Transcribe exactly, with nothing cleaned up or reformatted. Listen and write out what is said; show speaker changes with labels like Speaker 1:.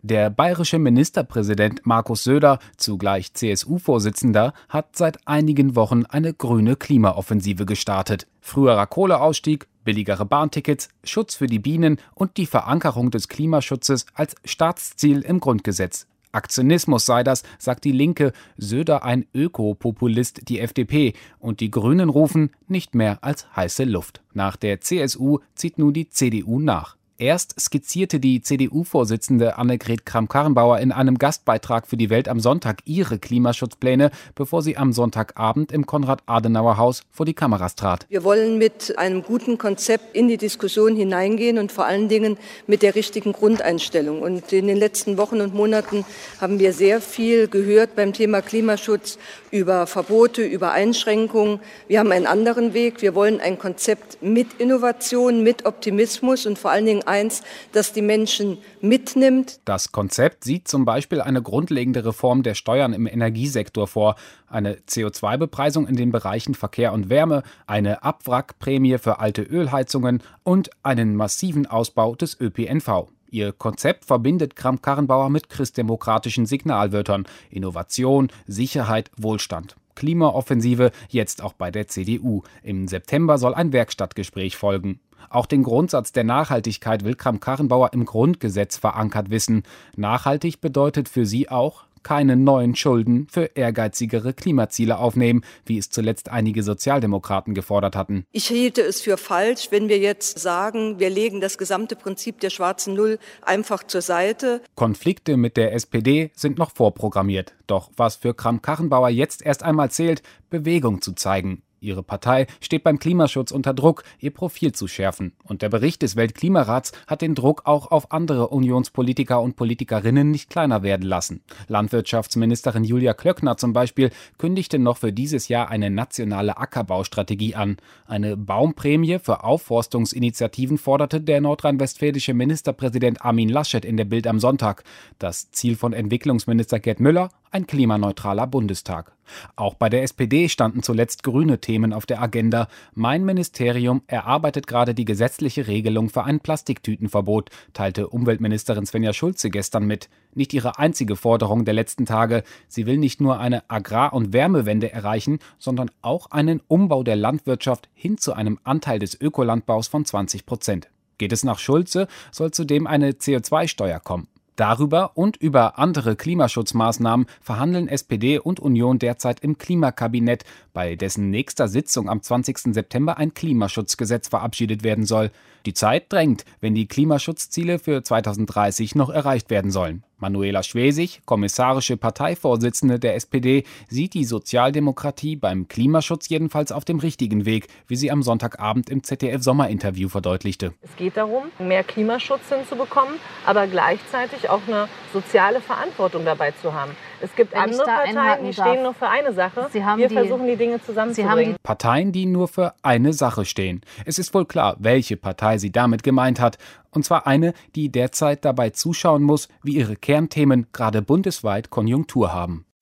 Speaker 1: Der bayerische Ministerpräsident Markus Söder, zugleich C S U-Vorsitzender, hat seit einigen Wochen eine grüne Klimaoffensive gestartet. Früherer Kohleausstieg, billigere Bahntickets, Schutz für die Bienen und die Verankerung des Klimaschutzes als Staatsziel im Grundgesetz. Aktionismus sei das, sagt die Linke, Söder ein Ökopopulist, die F D P, und die Grünen rufen nicht mehr als heiße Luft. Nach der C S U zieht nun die C D U nach. Erst skizzierte die C D U-Vorsitzende Annegret Kramp-Karrenbauer in einem Gastbeitrag für die Welt am Sonntag ihre Klimaschutzpläne, bevor sie am Sonntagabend im Konrad-Adenauer-Haus vor die Kameras trat.
Speaker 2: Wir wollen mit einem guten Konzept in die Diskussion hineingehen und vor allen Dingen mit der richtigen Grundeinstellung. Und in den letzten Wochen und Monaten haben wir sehr viel gehört beim Thema Klimaschutz über Verbote, über Einschränkungen. Wir haben einen anderen Weg. Wir wollen ein Konzept mit Innovation, mit Optimismus und vor allen Dingen eins, das die Menschen mitnimmt.
Speaker 1: Das Konzept sieht zum Beispiel eine grundlegende Reform der Steuern im Energiesektor vor, eine C O zwei Bepreisung in den Bereichen Verkehr und Wärme, eine Abwrackprämie für alte Ölheizungen und einen massiven Ausbau des Ö P N V. Ihr Konzept verbindet Kramp-Karrenbauer mit christdemokratischen Signalwörtern: Innovation, Sicherheit, Wohlstand. Klimaoffensive jetzt auch bei der C D U. Im September soll ein Werkstattgespräch folgen. Auch den Grundsatz der Nachhaltigkeit will Kramp-Karrenbauer im Grundgesetz verankert wissen. Nachhaltig bedeutet für sie auch, keine neuen Schulden für ehrgeizigere Klimaziele aufnehmen, wie es zuletzt einige Sozialdemokraten gefordert hatten.
Speaker 2: Ich hielte es für falsch, wenn wir jetzt sagen, wir legen das gesamte Prinzip der schwarzen Null einfach zur Seite.
Speaker 1: Konflikte mit der S P D sind noch vorprogrammiert. Doch was für Kramp-Karrenbauer jetzt erst einmal zählt, Bewegung zu zeigen. Ihre Partei steht beim Klimaschutz unter Druck, ihr Profil zu schärfen. Und der Bericht des Weltklimarats hat den Druck auch auf andere Unionspolitiker und Politikerinnen nicht kleiner werden lassen. Landwirtschaftsministerin Julia Klöckner zum Beispiel kündigte noch für dieses Jahr eine nationale Ackerbaustrategie an. Eine Baumprämie für Aufforstungsinitiativen forderte der nordrhein-westfälische Ministerpräsident Armin Laschet in der Bild am Sonntag. Das Ziel von Entwicklungsminister Gerd Müller: ein klimaneutraler Bundestag. Auch bei der S P D standen zuletzt grüne Themen auf der Agenda. Mein Ministerium erarbeitet gerade die gesetzliche Regelung für ein Plastiktütenverbot, teilte Umweltministerin Svenja Schulze gestern mit. Nicht ihre einzige Forderung der letzten Tage. Sie will nicht nur eine Agrar- und Wärmewende erreichen, sondern auch einen Umbau der Landwirtschaft hin zu einem Anteil des Ökolandbaus von zwanzig Prozent. Geht es nach Schulze, soll zudem eine C O zwei Steuer kommen. Darüber und über andere Klimaschutzmaßnahmen verhandeln S P D und Union derzeit im Klimakabinett, bei dessen nächster Sitzung am zwanzigsten September ein Klimaschutzgesetz verabschiedet werden soll. Die Zeit drängt, wenn die Klimaschutzziele für zweitausenddreißig noch erreicht werden sollen. Manuela Schwesig, kommissarische Parteivorsitzende der S P D, sieht die Sozialdemokratie beim Klimaschutz jedenfalls auf dem richtigen Weg, wie sie am Sonntagabend im Z D F-Sommerinterview verdeutlichte.
Speaker 3: Es geht darum, mehr Klimaschutz hinzubekommen, aber gleichzeitig auch eine soziale Verantwortung dabei zu haben. Es gibt
Speaker 4: Wenn
Speaker 3: andere Parteien, die stehen nur für eine Sache. Wir die, versuchen, die Dinge zusammenzubringen.
Speaker 1: Parteien, die nur für eine Sache stehen. Es ist wohl klar, welche Partei sie damit gemeint hat. Und zwar eine, die derzeit dabei zuschauen muss, wie ihre Kernthemen gerade bundesweit Konjunktur haben.